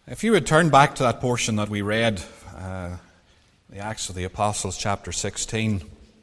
If you would turn back to that portion that we read, the Acts of the Apostles, chapter 16,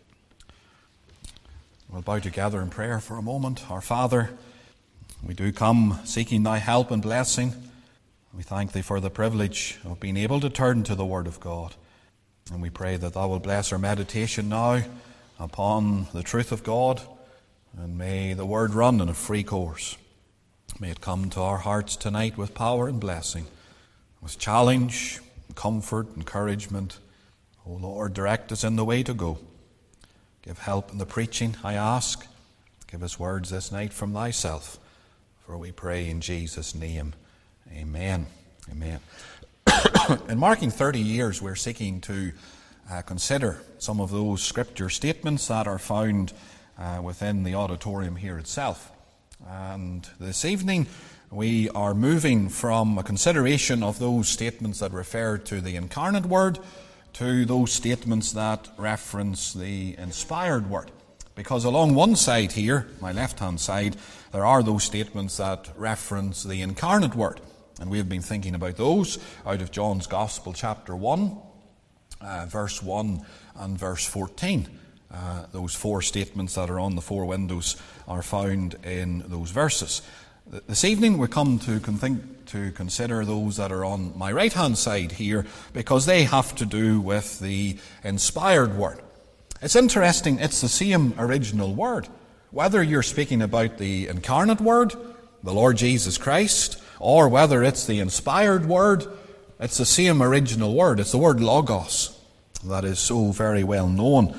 we'll bow together in prayer for a moment. Our Father, we do come seeking Thy help and blessing. We thank Thee for the privilege of being able to turn to the Word of God. And we pray that Thou will bless our meditation now upon the truth of God, and may the Word run in a free course. May it come to our hearts tonight with power and blessing, with challenge, comfort, encouragement. O Lord, direct us in the way to go. Give help in the preaching, I ask. Give us words this night from Thyself. For we pray in Jesus' name. Amen. Amen. In marking 30 years, we're seeking to consider some of those scripture statements that are found within the auditorium here itself. And this evening, we are moving from a consideration of those statements that refer to the incarnate Word to those statements that reference the inspired Word. Because along one side here, my left-hand side, there are those statements that reference the incarnate Word. And we have been thinking about those out of John's Gospel, chapter 1, verse 1 and verse 14. Those four statements that are on the four windows are found in those verses. This evening we come to consider those that are on my right-hand side here, because they have to do with the inspired Word. It's interesting, it's the same original Word. Whether you're speaking about the incarnate Word, the Lord Jesus Christ, or whether it's the inspired Word, it's the same original Word. It's the word Logos that is so very well known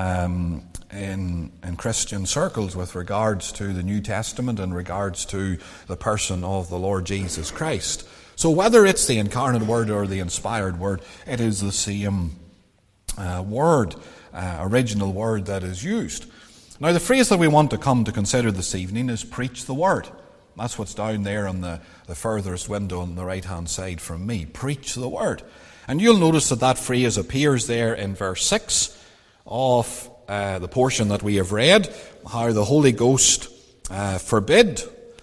in Christian circles with regards to the New Testament and regards to the person of the Lord Jesus Christ. So whether it's the incarnate Word or the inspired Word, it is the same word, original word that is used. Now the phrase that we want to come to consider this evening is preach the Word. That's what's down there on the furthest window on the right-hand side from me. Preach the Word. And you'll notice that phrase appears there in verse 6 of the portion that we have read, how the Holy Ghost forbid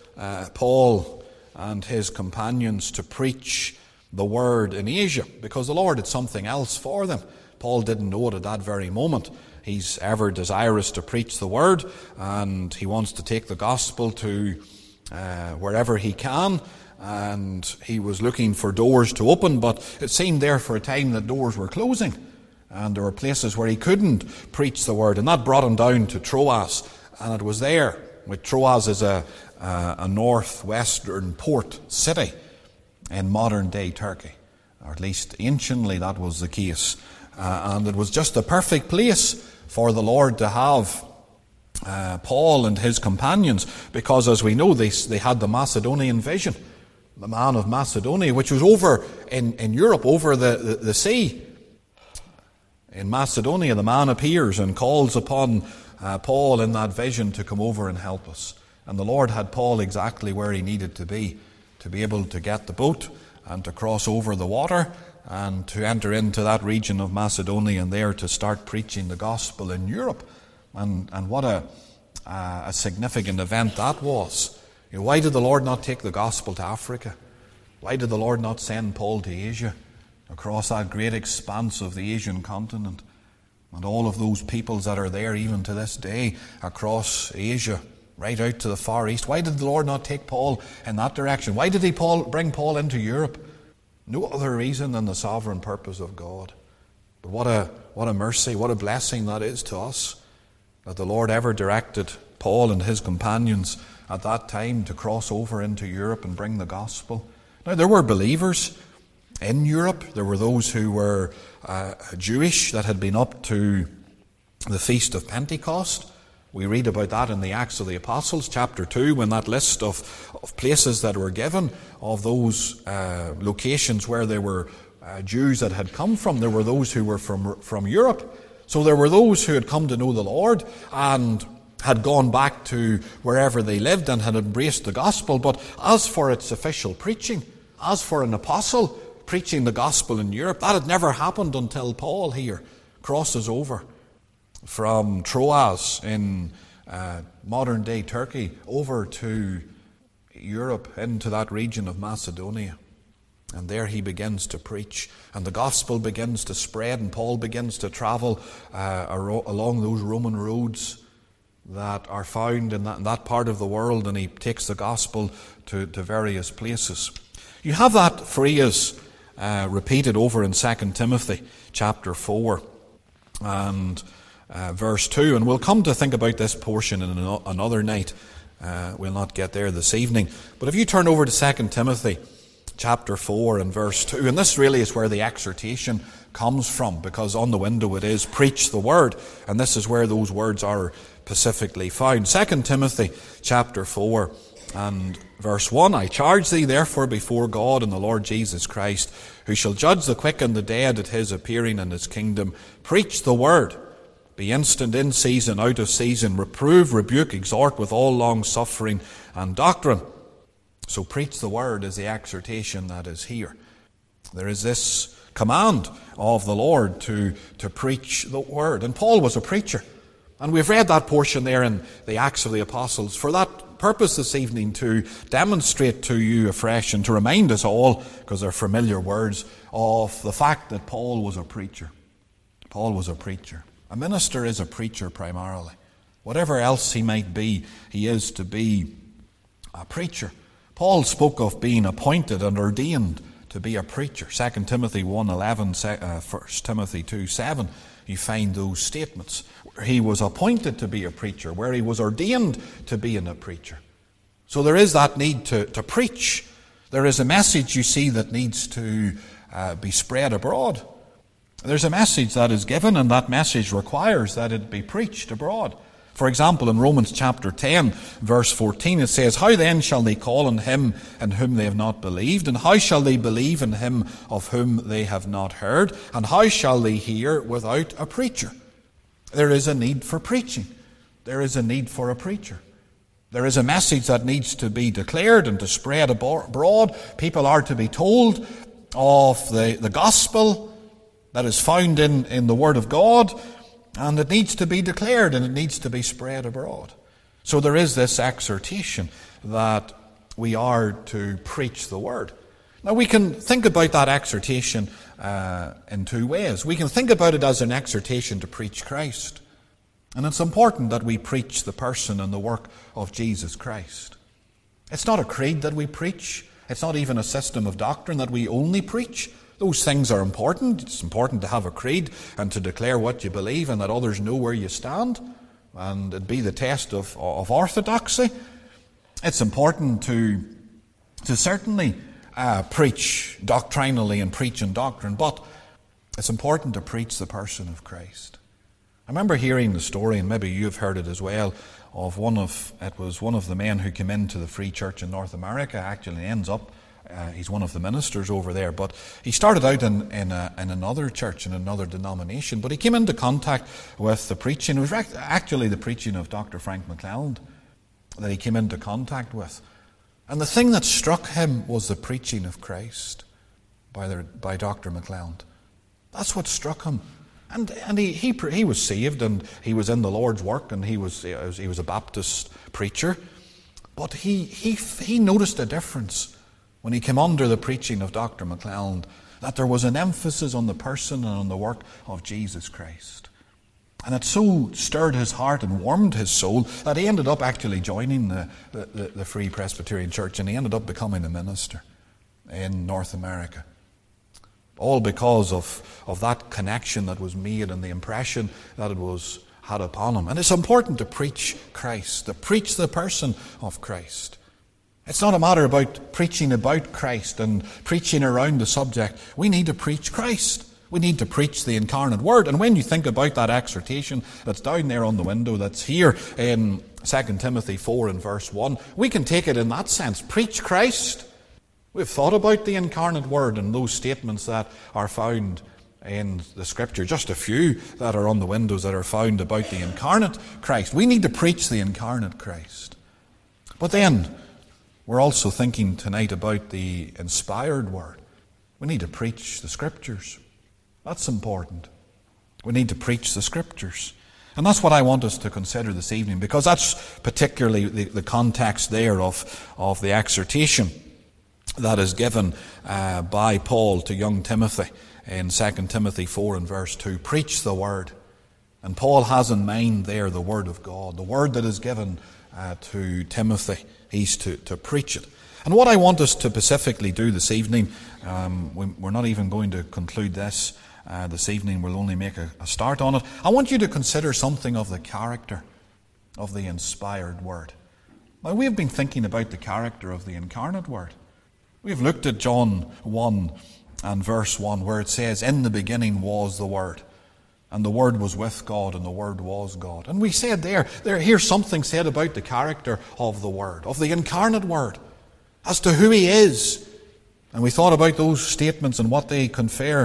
Paul and his companions to preach the Word in Asia, because the Lord had something else for them. Paul didn't know it at that very moment. He's ever desirous to preach the Word, and he wants to take the gospel to wherever he can, and he was looking for doors to open, but it seemed there for a time that doors were closing, and there were places where he couldn't preach the Word, and that brought him down to Troas, and it was there. Troas is a northwestern port city in modern-day Turkey, or at least anciently that was the case, and it was just the perfect place for the Lord to have Paul and his companions, because as we know, they had the Macedonian vision, the man of Macedonia, which was over in Europe, over the sea. In Macedonia, the man appears and calls upon Paul in that vision to come over and help us. And the Lord had Paul exactly where he needed to be able to get the boat and to cross over the water and to enter into that region of Macedonia and there to start preaching the gospel in Europe. And what a significant event that was. You know, why did the Lord not take the gospel to Africa? Why did the Lord not send Paul to Asia, across that great expanse of the Asian continent, and all of those peoples that are there even to this day across Asia, right out to the Far East? Why did the Lord not take Paul in that direction? Why did he bring Paul into Europe? No other reason than the sovereign purpose of God. But what a mercy, what a blessing that is to us, that the Lord ever directed Paul and his companions at that time to cross over into Europe and bring the gospel. Now, there were believers in Europe. There were those who were Jewish that had been up to the Feast of Pentecost. We read about that in the Acts of the Apostles, chapter 2, when that list of places that were given, of those locations where there were Jews that had come from. There were those who were from Europe. So there were those who had come to know the Lord and had gone back to wherever they lived and had embraced the gospel. But as for its official preaching, as for an apostle preaching the gospel in Europe, that had never happened until Paul here crosses over from Troas in modern-day Turkey over to Europe, into that region of Macedonia. And there he begins to preach, and the gospel begins to spread, and Paul begins to travel along those Roman roads that are found in that part of the world, and he takes the gospel to various places. You have that phrase repeated over in 2 Timothy chapter 4 and verse 2, and we'll come to think about this portion in another night. We'll not get there this evening. But if you turn over to 2 Timothy chapter 4 and verse 2, and this really is where the exhortation comes from, because on the window it is, preach the word, and this is where those words are specifically found. 2 Timothy chapter 4 and verse 1, I charge thee therefore before God and the Lord Jesus Christ, who shall judge the quick and the dead at his appearing in his kingdom, preach the word. Be instant in season, out of season, reprove, rebuke, exhort with all long suffering and doctrine. So preach the word is the exhortation that is here. There is this command of the Lord to preach the word. And Paul was a preacher. And we've read that portion there in the Acts of the Apostles for that purpose this evening, to demonstrate to you afresh and to remind us all, because they're familiar words, of the fact that Paul was a preacher. Paul was a preacher. A minister is a preacher primarily. Whatever else he might be, he is to be a preacher. Paul spoke of being appointed and ordained to be a preacher. 2 Timothy 1:11, 1 Timothy 2:7, you find those statements where he was appointed to be a preacher, where he was ordained to be a preacher. So there is that need to preach. There is a message, you see, that needs to be spread abroad. There's a message that is given, and that message requires that it be preached abroad. For example, in Romans chapter 10, verse 14, it says, How then shall they call on him in whom they have not believed? And how shall they believe in him of whom they have not heard? And how shall they hear without a preacher? There is a need for preaching. There is a need for a preacher. There is a message that needs to be declared and to spread abroad. People are to be told of the gospel that is found in the Word of God, and it needs to be declared and it needs to be spread abroad. So there is this exhortation that we are to preach the Word. Now we can think about that exhortation in two ways. We can think about it as an exhortation to preach Christ. And it's important that we preach the person and the work of Jesus Christ. It's not a creed that we preach. It's not even a system of doctrine that we only preach. Those things are important. It's important to have a creed and to declare what you believe and that others know where you stand, and it be the test of orthodoxy. It's important to certainly preach doctrinally and preach in doctrine, but it's important to preach the person of Christ. I remember hearing the story, and maybe you've heard it as well, of one of the men who came into the Free Church in North America. Actually ends up he's one of the ministers over there, but he started out in another church, in another denomination, but he came into contact with the preaching. It was actually the preaching of Dr. Frank McClelland that he came into contact with. And the thing that struck him was the preaching of Christ by Dr. McClelland. That's what struck him. And he was saved, and he was in the Lord's work, and he was a Baptist preacher. But he noticed a difference when he came under the preaching of Dr. McClelland, that there was an emphasis on the person and on the work of Jesus Christ. And it so stirred his heart and warmed his soul that he ended up actually joining the Free Presbyterian Church, and he ended up becoming a minister in North America. All because of that connection that was made and the impression that it had upon him. And it's important to preach Christ, to preach the person of Christ. It's not a matter about preaching about Christ and preaching around the subject. We need to preach Christ. We need to preach the incarnate Word. And when you think about that exhortation that's down there on the window, that's here in 2 Timothy 4 and verse 1, we can take it in that sense. Preach Christ. We've thought about the incarnate Word and those statements that are found in the Scripture. Just a few that are on the windows that are found about the incarnate Christ. We need to preach the incarnate Christ. But then, we're also thinking tonight about the inspired Word. We need to preach the Scriptures. That's important. We need to preach the Scriptures. And that's what I want us to consider this evening, because that's particularly the context there of the exhortation. that is given by Paul to young Timothy in 2 Timothy 4 and verse 2. Preach the word. And Paul has in mind there the word of God, the word that is given to Timothy. He's to preach it. And what I want us to specifically do this evening, we're not even going to conclude this evening, we'll only make a start on it. I want you to consider something of the character of the inspired word. Now, we've been thinking about the character of the incarnate word. We've looked at John 1 and verse 1, where it says, "In the beginning was the Word, and the Word was with God, and the Word was God." And we said here's something said about the character of the Word, of the incarnate Word, as to who He is. And we thought about those statements and what they convey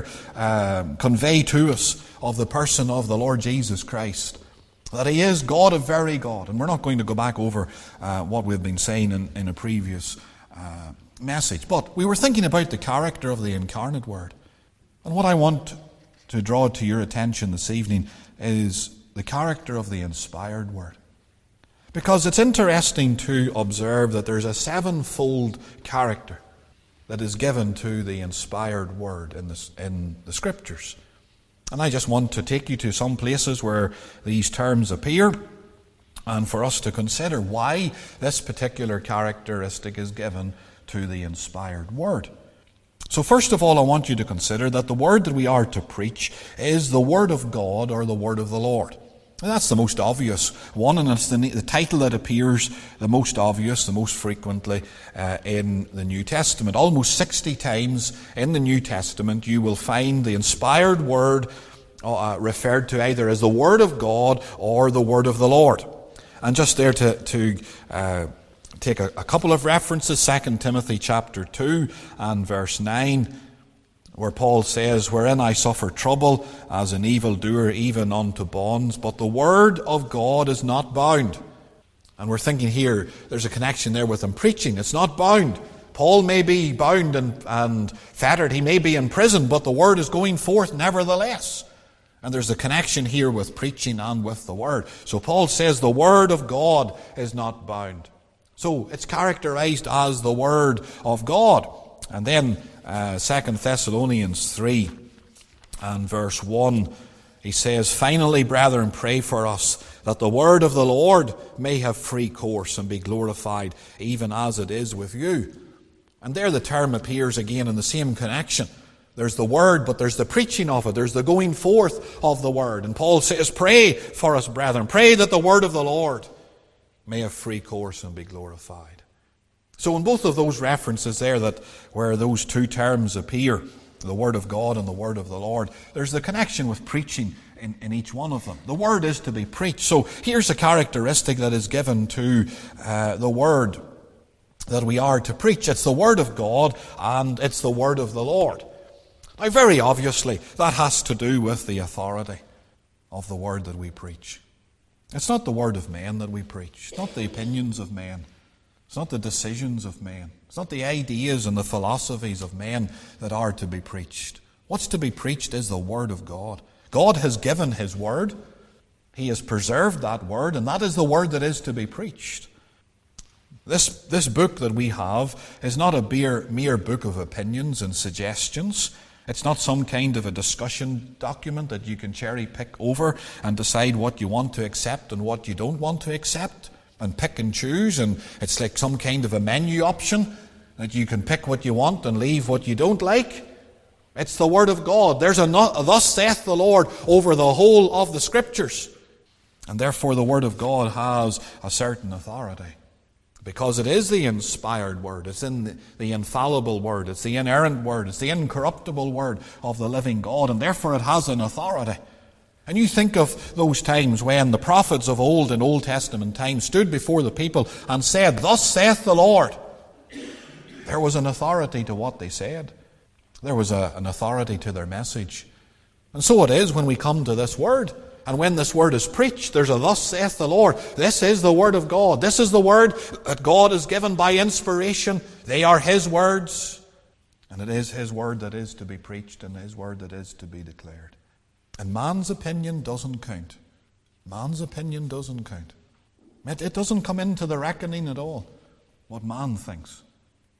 to us of the person of the Lord Jesus Christ. That He is God of very God. And we're not going to go back over what we've been saying in a previous message. But we were thinking about the character of the incarnate Word. And what I want to draw to your attention this evening is the character of the inspired Word. Because it's interesting to observe that there's a sevenfold character that is given to the inspired Word in the Scriptures. And I just want to take you to some places where these terms appear, and for us to consider why this particular characteristic is given to the inspired Word. So first of all, I want you to consider that the word that we are to preach is the Word of God, or the Word of the Lord. And that's the most obvious one, and it's the title that appears the most obvious, the most frequently in the New Testament. Almost 60 times in the New Testament you will find the inspired Word referred to either as the Word of God or the Word of the Lord. And just there to take a couple of references, 2 Timothy chapter 2 and verse 9, where Paul says, "Wherein I suffer trouble as an evildoer, even unto bonds, but the word of God is not bound." And we're thinking here, there's a connection there with him preaching. It's not bound. Paul may be bound and fettered, he may be in prison, but the word is going forth nevertheless. And there's a connection here with preaching and with the word. So Paul says the word of God is not bound. So it's characterized as the Word of God. And then 2 Thessalonians 3 and verse 1, he says, "Finally, brethren, pray for us, that the word of the Lord may have free course and be glorified, even as it is with you." And there the term appears again in the same connection. There's the word, but there's the preaching of it. There's the going forth of the word. And Paul says, "Pray for us, brethren. Pray that the word of the Lord may have free course and be glorified." So in both of those references there, that where those two terms appear, the Word of God and the Word of the Lord, there's the connection with preaching in each one of them. The Word is to be preached. So here's a characteristic that is given to the Word that we are to preach. It's the Word of God and it's the Word of the Lord. Now very obviously that has to do with the authority of the Word that we preach. It's not the word of men that we preach. It's not the opinions of men. It's not the decisions of men. It's not the ideas and the philosophies of men that are to be preached. What's to be preached is the Word of God. God has given His Word. He has preserved that Word, and that is the Word that is to be preached. This book that we have is not a mere book of opinions and suggestions. It's not some kind of a discussion document that you can cherry pick over and decide what you want to accept and what you don't want to accept and pick and choose. And it's like some kind of a menu option that you can pick what you want and leave what you don't like. It's the Word of God. There's a "Thus saith the Lord" over the whole of the Scriptures. And therefore the Word of God has a certain authority. Because it is the inspired Word, it's in the infallible Word, it's the inerrant Word, it's the incorruptible Word of the living God, and therefore it has an authority. And you think of those times when the prophets of old in Old Testament times stood before the people and said, "Thus saith the Lord." There was an authority to what they said. There was an authority to their message. And so it is when we come to this Word. And when this Word is preached, there's a "Thus saith the Lord." This is the Word of God. This is the Word that God has given by inspiration. They are His words. And it is His Word that is to be preached and His Word that is to be declared. And man's opinion doesn't count. Man's opinion doesn't count. It doesn't come into the reckoning at all, what man thinks.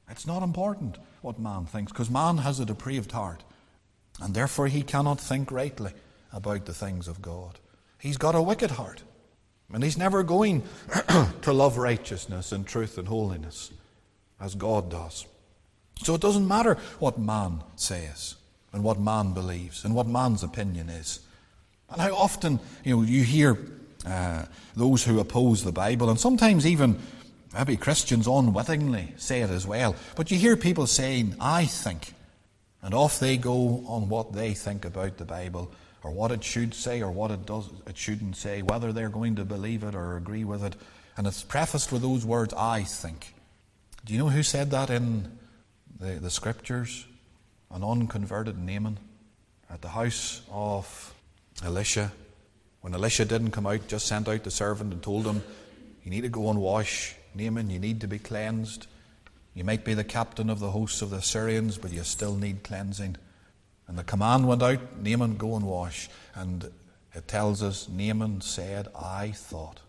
It's not important what man thinks, because man has a depraved heart, and therefore he cannot think rightly about the things of God. He's got a wicked heart, and he's never going to love righteousness and truth and holiness as God does. So it doesn't matter what man says and what man believes and what man's opinion is. And how often you hear those who oppose the Bible, and sometimes even maybe Christians unwittingly say it as well, but you hear people saying, I think, and off they go on what they think about the Bible, or what it should say or what it shouldn't say, whether they're going to believe it or agree with it. And it's prefaced with those words, I think. Do you know who said that in the Scriptures? An unconverted Naaman at the house of Elisha. When Elisha didn't come out, just sent out the servant and told him, you need to go and wash. Naaman, you need to be cleansed. You might be the captain of the hosts of the Syrians, but you still need cleansing. And the command went out, Naaman, go and wash. And it tells us, Naaman said, I thought.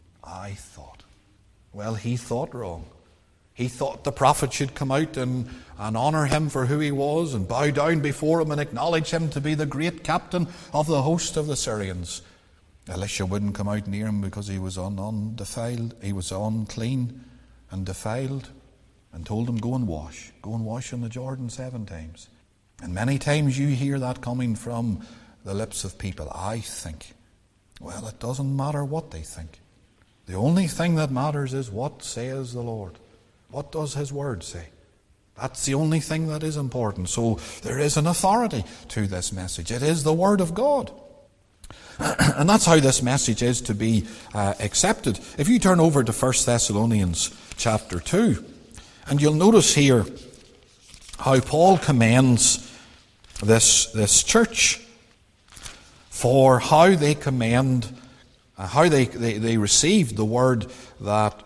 Well, he thought wrong. He thought the prophet should come out and honour him for who he was and bow down before him and acknowledge him to be the great captain of the host of the Syrians. Elisha wouldn't come out near him because he was undefiled. He was unclean and defiled, and told him, go and wash. Go and wash in the Jordan 7 times. And many times you hear that coming from the lips of people. I think. Well, it doesn't matter what they think. The only thing that matters is what says the Lord. What does His Word say? That's the only thing that is important. So there is an authority to this message. It is the Word of God. And that's how this message is to be accepted. If you turn over to 1 Thessalonians chapter 2, and you'll notice here how Paul commends this church for how they how they received the word that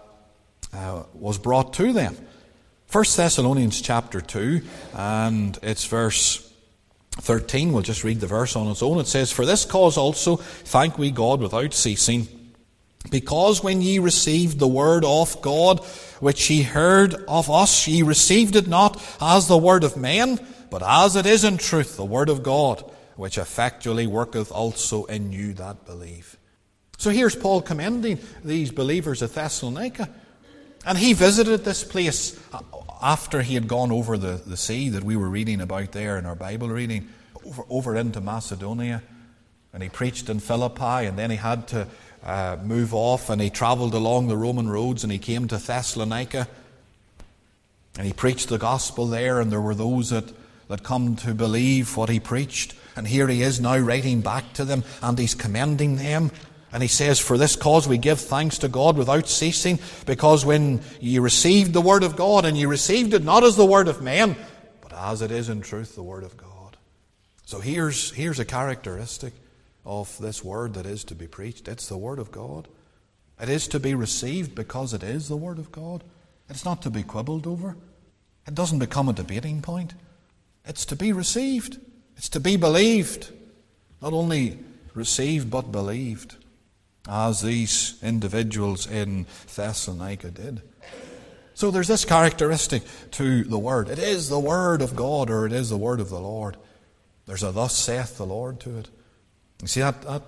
was brought to them. 1 Thessalonians chapter 2, and it's verse 13. We'll just read the verse on its own. It says, for this cause also thank we God without ceasing, because when ye received the word of God, which ye heard of us, ye received it not as the word of men, but as it is in truth the word of God, which effectually worketh also in you that believe. So here's Paul commending these believers at Thessalonica. And he visited this place after he had gone over the sea that we were reading about there in our Bible reading, over into Macedonia. And he preached in Philippi, and then he had to move off, and he travelled along the Roman roads, and he came to Thessalonica. And he preached the gospel there, and there were those that come to believe what he preached. And here he is now writing back to them, and he's commending them. And he says, for this cause we give thanks to God without ceasing, because when ye received the word of God, and ye received it not as the word of men, but as it is in truth the word of God. So here's a characteristic of this word that is to be preached. It's the word of God. It is to be received because it is the word of God. It's not to be quibbled over. It doesn't become a debating point. It's to be received. It's to be believed. Not only received, but believed, as these individuals in Thessalonica did. So there's this characteristic to the Word. It is the Word of God, or it is the Word of the Lord. There's a thus saith the Lord to it. You see, that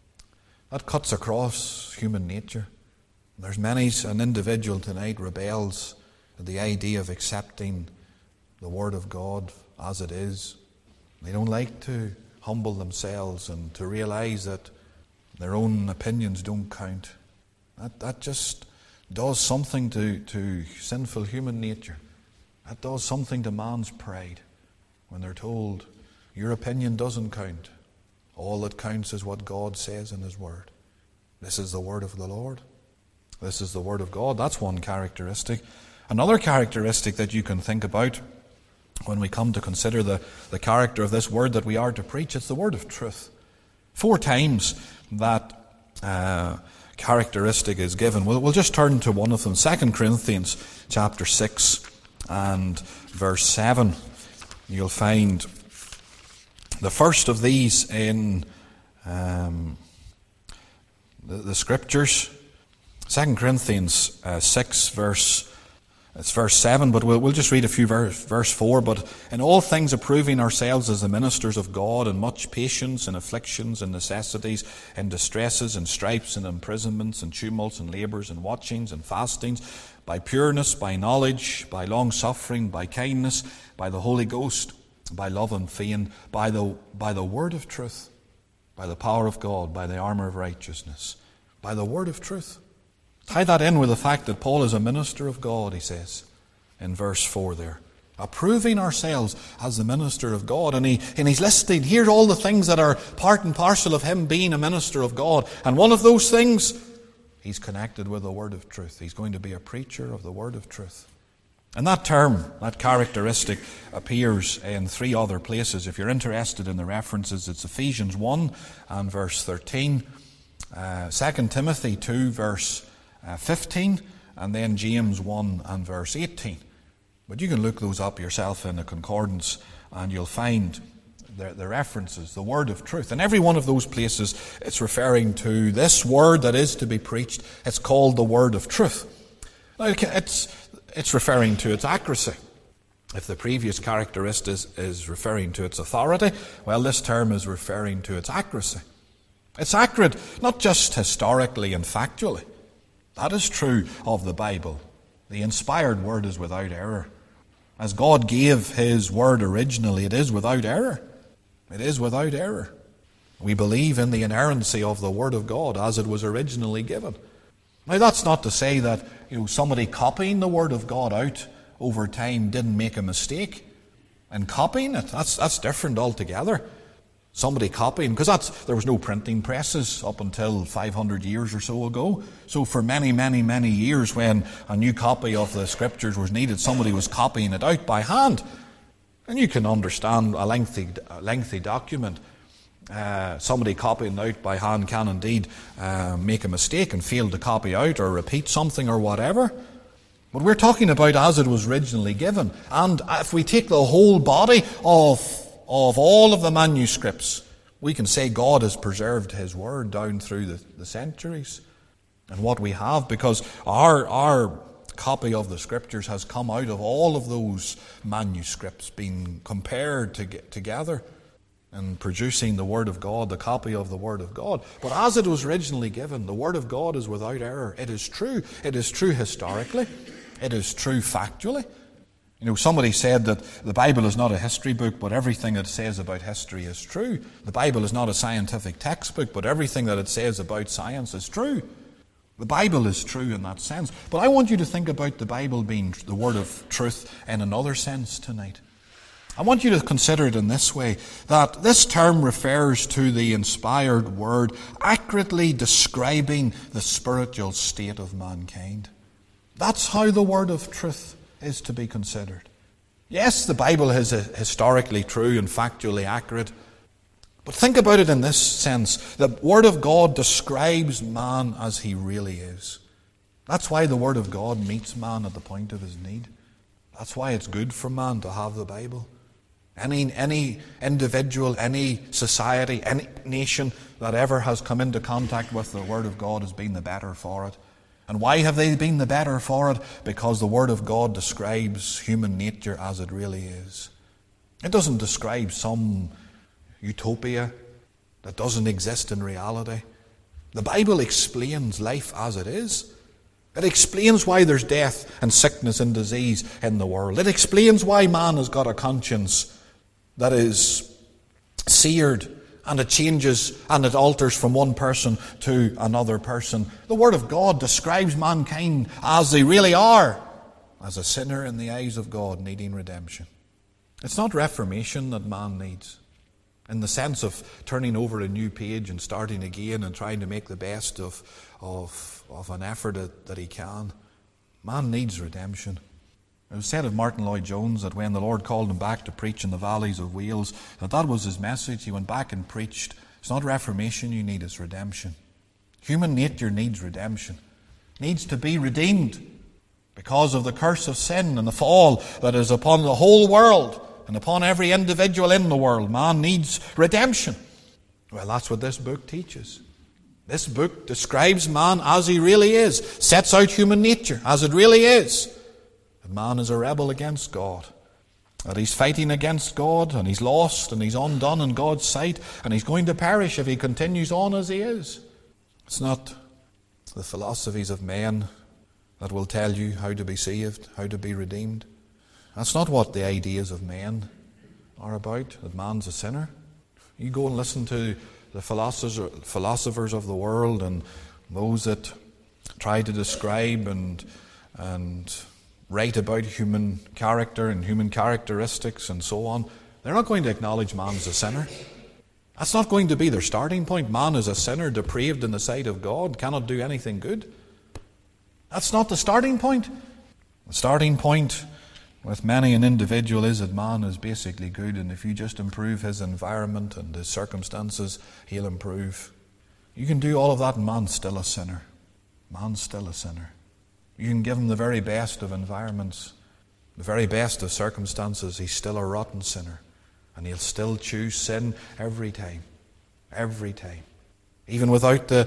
cuts across human nature. There's many an individual tonight rebels at the idea of accepting the Word of God as it is. They don't like to humble themselves and to realize that their own opinions don't count. That just does something to sinful human nature. That does something to man's pride when they're told, your opinion doesn't count. All that counts is what God says in His Word. This is the Word of the Lord. This is the Word of God. That's one characteristic. Another characteristic that you can think about when we come to consider the character of this Word that we are to preach, it's the Word of truth. 4 times that characteristic is given. We'll just turn to one of them. 2 Corinthians chapter 6 and verse 7. You'll find the first of these in the Scriptures. 2 Corinthians 6 verse It's verse 7, but we'll just read a few verse 4. But in all things approving ourselves as the ministers of God, in much patience, in afflictions, and necessities, in distresses, and stripes, and imprisonments, and tumults, and labours, and watchings, and fastings, by pureness, by knowledge, by long suffering, by kindness, by the Holy Ghost, by love and faith, by the word of truth, by the power of God, by the armour of righteousness, by the word of truth. Tie that in with the fact that Paul is a minister of God, he says in verse 4 there. Approving ourselves as the minister of God. And he's listing, here's all the things that are part and parcel of him being a minister of God. And one of those things, he's connected with the word of truth. He's going to be a preacher of the word of truth. And that term, that characteristic, appears in 3 other places. If you're interested in the references, it's Ephesians 1 and verse 13, 2 Timothy 2 verse 15, and then James 1 and verse 18. But you can look those up yourself in a concordance and you'll find the references, the word of truth. In every one of those places, it's referring to this word that is to be preached. It's called the word of truth. Now, it's referring to its accuracy. If the previous characteristic is referring to its authority, well, this term is referring to its accuracy. It's accurate, not just historically and factually. That is true of the Bible. The inspired word is without error. As God gave his word originally, it is without error. It is without error. We believe in the inerrancy of the word of God as it was originally given. Now, that's not to say that somebody copying the word of God out over time didn't make a mistake in copying it. That's different altogether. Somebody copying, because there was no printing presses up until 500 years or so ago. So for many, many, many years, when a new copy of the Scriptures was needed, somebody was copying it out by hand. And you can understand a lengthy document. Somebody copying out by hand can indeed make a mistake and fail to copy out or repeat something or whatever. But we're talking about as it was originally given. And if we take the whole body of all of the manuscripts, we can say God has preserved his word down through the centuries. And what we have, because our copy of the Scriptures has come out of all of those manuscripts being compared together and producing the Word of God, the copy of the Word of God. But as it was originally given, the Word of God is without error. It is true. It is true historically. It is true factually. Somebody said that the Bible is not a history book, but everything it says about history is true. The Bible is not a scientific textbook, but everything that it says about science is true. The Bible is true in that sense. But I want you to think about the Bible being the word of truth in another sense tonight. I want you to consider it in this way, that this term refers to the inspired word accurately describing the spiritual state of mankind. That's how the word of truth is to be considered. Yes, the Bible is historically true and factually accurate, but think about it in this sense. The Word of God describes man as he really is. That's why the Word of God meets man at the point of his need. That's why it's good for man to have the Bible. Any individual, any society, any nation that ever has come into contact with the Word of God has been the better for it. And why have they been the better for it? Because the Word of God describes human nature as it really is. It doesn't describe some utopia that doesn't exist in reality. The Bible explains life as it is. It explains why there's death and sickness and disease in the world. It explains why man has got a conscience that is seared, and it changes and it alters from one person to another person. The Word of God describes mankind as they really are, as a sinner in the eyes of God needing redemption. It's not reformation that man needs, in the sense of turning over a new page and starting again and trying to make the best of an effort that he can. Man needs redemption. It was said of Martin Lloyd-Jones that when the Lord called him back to preach in the valleys of Wales, that was his message. He went back and preached. It's not reformation you need, it's redemption. Human nature needs redemption. Needs to be redeemed because of the curse of sin and the fall that is upon the whole world and upon every individual in the world. Man needs redemption. Well, that's what this book teaches. This book describes man as he really is, sets out human nature as it really is. that man is a rebel against God, that he's fighting against God, and he's lost, and he's undone in God's sight, and he's going to perish if he continues on as he is. It's not the philosophies of men that will tell you how to be saved, how to be redeemed. That's not what the ideas of men are about, that man's a sinner. You go and listen to the philosophers of the world and those that try to describe and write about human character and human characteristics and so on. They're not going to acknowledge man's a sinner. That's not going to be their starting point. Man is a sinner, depraved in the sight of God, cannot do anything good. That's not the starting point. The starting point with many an individual is that man is basically good, and if you just improve his environment and his circumstances, he'll improve. You can do all of that and man's still a sinner. Man's still a sinner. You can give him the very best of environments, the very best of circumstances, he's still a rotten sinner. And he'll still choose sin every time. Every time. Even without the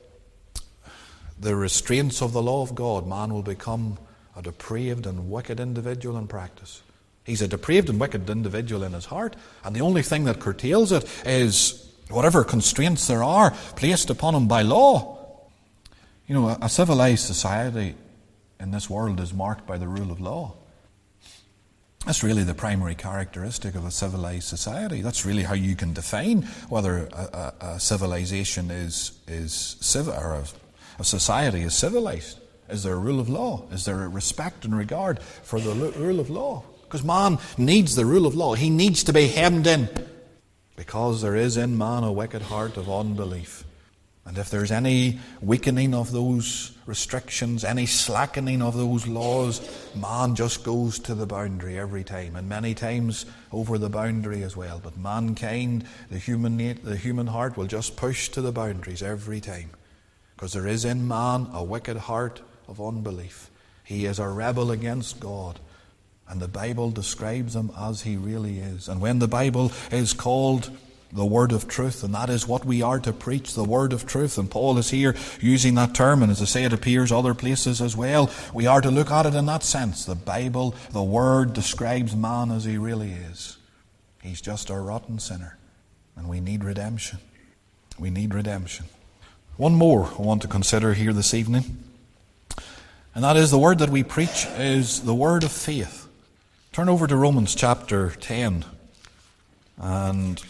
restraints of the law of God, man will become a depraved and wicked individual in practice. He's a depraved and wicked individual in his heart, and the only thing that curtails it is whatever constraints there are placed upon him by law. You know, a civilized society in this world is marked by the rule of law. That's really the primary characteristic of a civilized society. That's really how you can define whether a civilization is civil, or a society is civilized. Is there a rule of law? Is there a respect and regard for the rule of law? Because man needs the rule of law. He needs to be hemmed in, because there is in man a wicked heart of unbelief. And if there's any weakening of those restrictions, any slackening of those laws, man just goes to the boundary every time, and many times over the boundary as well. But mankind, the human heart, will just push to the boundaries every time, because there is in man a wicked heart of unbelief. He is a rebel against God, and the Bible describes him as he really is. And when the Bible is called the word of truth, and that is what we are to preach, the word of truth, and Paul is here using that term, and as I say, it appears other places as well. We are to look at it in that sense. The Bible, the word, describes man as he really is. He's just a rotten sinner, and we need redemption. We need redemption. One more I want to consider here this evening, and that is the word that we preach is the word of faith. Turn over to Romans chapter 10 and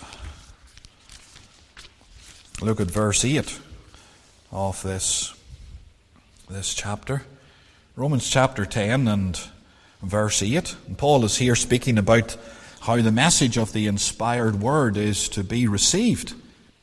look at verse 8 of this chapter. Romans chapter 10 and verse 8. And Paul is here speaking about how the message of the inspired word is to be received.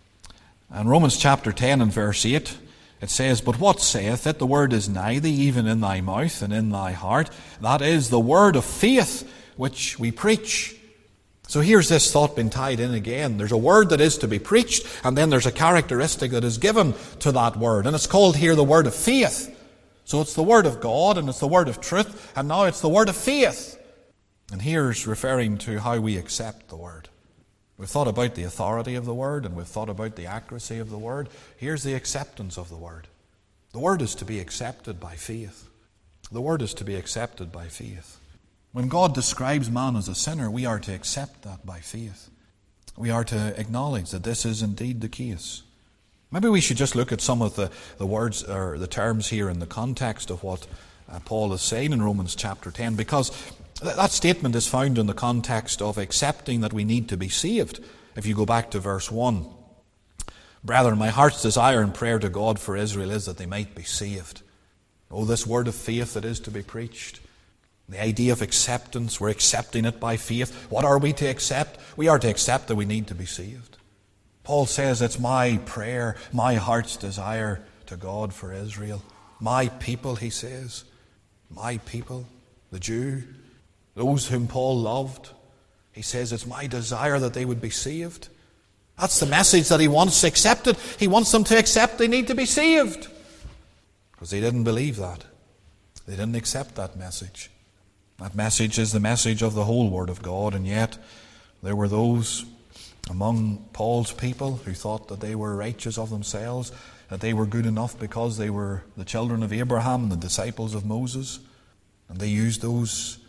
And Romans chapter 10 and verse 8, it says, "But what saith it? The word is nigh thee, even in thy mouth and in thy heart. That is the word of faith which we preach." So here's this thought being tied in again. There's a word that is to be preached, and then there's a characteristic that is given to that word. And it's called here the word of faith. So it's the word of God, and it's the word of truth, and now it's the word of faith. And here's referring to how we accept the word. We've thought about the authority of the word, and we've thought about the accuracy of the word. Here's the acceptance of the word. The word is to be accepted by faith. The word is to be accepted by faith. When God describes man as a sinner, we are to accept that by faith. We are to acknowledge that this is indeed the case. Maybe we should just look at some of the words or the terms here in the context of what Paul is saying in Romans chapter 10, because that statement is found in the context of accepting that we need to be saved. If you go back to verse 1, "Brethren, my heart's desire and prayer to God for Israel is that they might be saved." Oh, this word of faith that is to be preached. The idea of acceptance, we're accepting it by faith. What are we to accept? We are to accept that we need to be saved. Paul says it's my prayer, my heart's desire to God for Israel. My people, he says. My people, the Jew, those whom Paul loved. He says it's my desire that they would be saved. That's the message that he wants accepted. He wants them to accept they need to be saved. Because they didn't believe that. They didn't accept that message. That message is the message of the whole Word of God, and yet there were those among Paul's people who thought that they were righteous of themselves, that they were good enough because they were the children of Abraham and the disciples of Moses. And they use those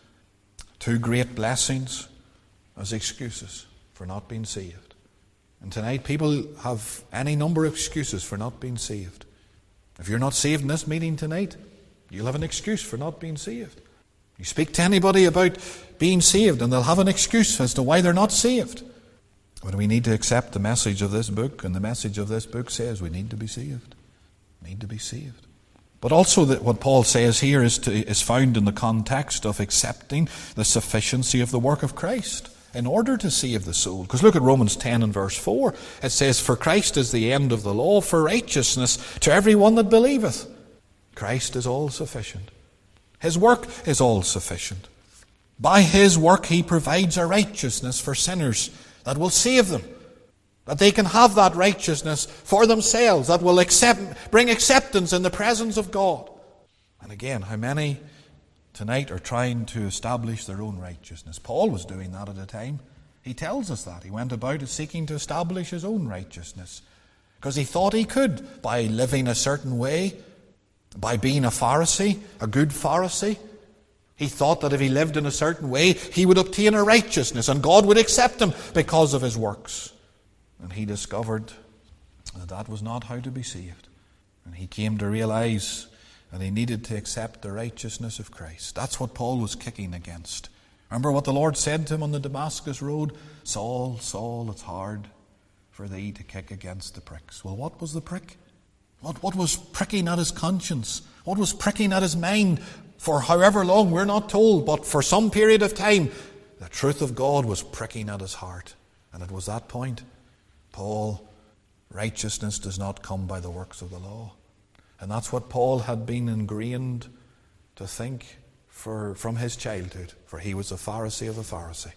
two great blessings as excuses for not being saved. And tonight people have any number of excuses for not being saved. If you're not saved in this meeting tonight, you'll have an excuse for not being saved. You speak to anybody about being saved and they'll have an excuse as to why they're not saved. But we need to accept the message of this book, and the message of this book says we need to be saved. We need to be saved. But also that what Paul says here is found in the context of accepting the sufficiency of the work of Christ in order to save the soul. Because look at Romans 10 and verse 4. It says, "For Christ is the end of the law for righteousness to every one that believeth." Christ is all sufficient. His work is all sufficient. By his work he provides a righteousness for sinners that will save them. That they can have that righteousness for themselves, that will bring acceptance in the presence of God. And again, how many tonight are trying to establish their own righteousness? Paul was doing that at a time. He tells us that. He went about seeking to establish his own righteousness. Because he thought he could, by living a certain way, by being a Pharisee, a good Pharisee. He thought that if he lived in a certain way, he would obtain a righteousness and God would accept him because of his works. And he discovered that that was not how to be saved. And he came to realize that he needed to accept the righteousness of Christ. That's what Paul was kicking against. Remember what the Lord said to him on the Damascus road? "Saul, Saul, it's hard for thee to kick against the pricks." Well, what was the prick? What was pricking at his conscience? What was pricking at his mind? For however long, we're not told, but for some period of time, the truth of God was pricking at his heart. And it was that point, Paul, righteousness does not come by the works of the law. And that's what Paul had been ingrained to think from his childhood, for he was a Pharisee of a Pharisee.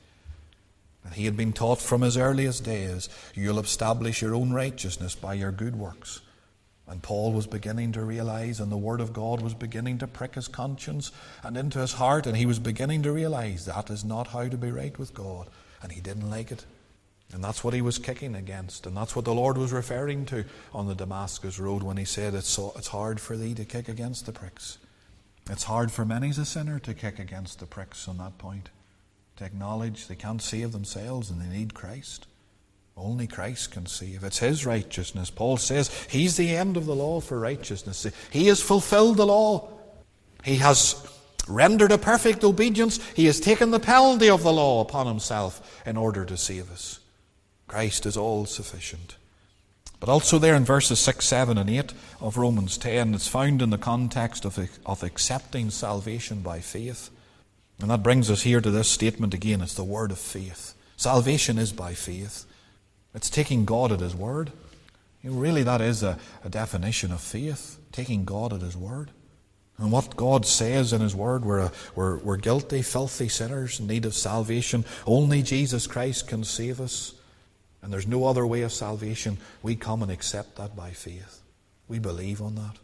And he had been taught from his earliest days, you'll establish your own righteousness by your good works. And Paul was beginning to realize, and the Word of God was beginning to prick his conscience and into his heart, and he was beginning to realize that is not how to be right with God. And he didn't like it. And that's what he was kicking against. And that's what the Lord was referring to on the Damascus road when he said, it's hard for thee to kick against the pricks. It's hard for many as a sinner to kick against the pricks on that point. To acknowledge they can't save themselves and they need Christ. Only Christ can save. It's his righteousness. Paul says he's the end of the law for righteousness. He has fulfilled the law. He has rendered a perfect obedience. He has taken the penalty of the law upon himself in order to save us. Christ is all sufficient. But also there in verses 6, 7 and 8 of Romans 10, it's found in the context of accepting salvation by faith. And that brings us here to this statement again. It's the word of faith. Salvation is by faith. It's taking God at his word. Really, that is a definition of faith, taking God at his word. And what God says in his word, we're guilty, filthy sinners in need of salvation. Only Jesus Christ can save us. And there's no other way of salvation. We come and accept that by faith. We believe on that.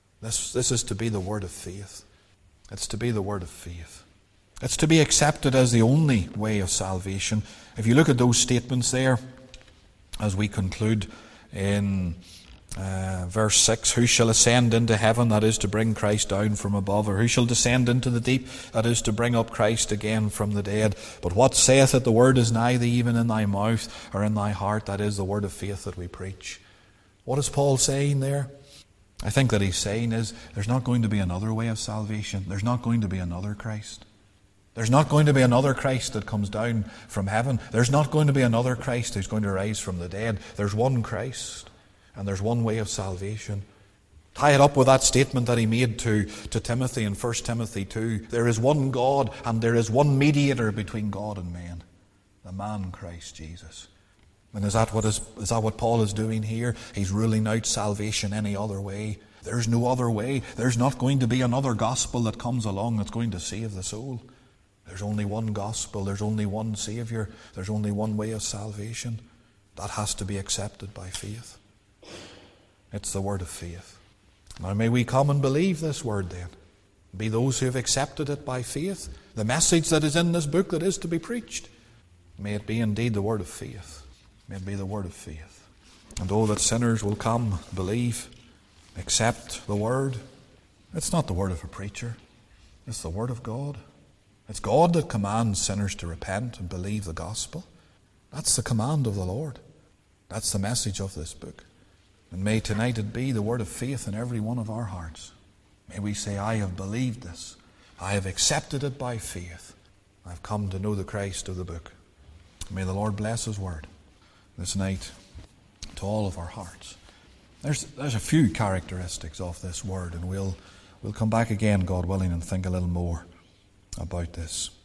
This is to be the word of faith. It's to be the word of faith. It's to be accepted as the only way of salvation. If you look at those statements there, as we conclude in verse 6, who shall ascend into heaven, that is to bring Christ down from above, or who shall descend into the deep, that is to bring up Christ again from the dead. But what saith it, the word is nigh thee, even in thy mouth or in thy heart, that is the word of faith that we preach. What is Paul saying there? I think that he's saying is there's not going to be another way of salvation. There's not going to be another Christ. There's not going to be another Christ that comes down from heaven. There's not going to be another Christ who's going to rise from the dead. There's one Christ, and there's one way of salvation. Tie it up with that statement that he made to Timothy in 1 Timothy 2. There is one God, and there is one mediator between God and man, the man Christ Jesus. And is that what Paul is doing here? He's ruling out salvation any other way. There's no other way. There's not going to be another gospel that comes along that's going to save the soul. There's only one gospel. There's only one Savior. There's only one way of salvation. That has to be accepted by faith. It's the word of faith. Now may we come and believe this word then. Be those who have accepted it by faith. The message that is in this book that is to be preached. May it be indeed the word of faith. May it be the word of faith. And oh, that sinners will come, believe, accept the word. It's not the word of a preacher. It's the Word of God. It's God that commands sinners to repent and believe the gospel. That's the command of the Lord. That's the message of this book. And may tonight it be the word of faith in every one of our hearts. May we say, I have believed this. I have accepted it by faith. I've come to know the Christ of the book. May the Lord bless His word this night to all of our hearts. There's a few characteristics of this word, and we'll come back again, God willing, and think a little more about this.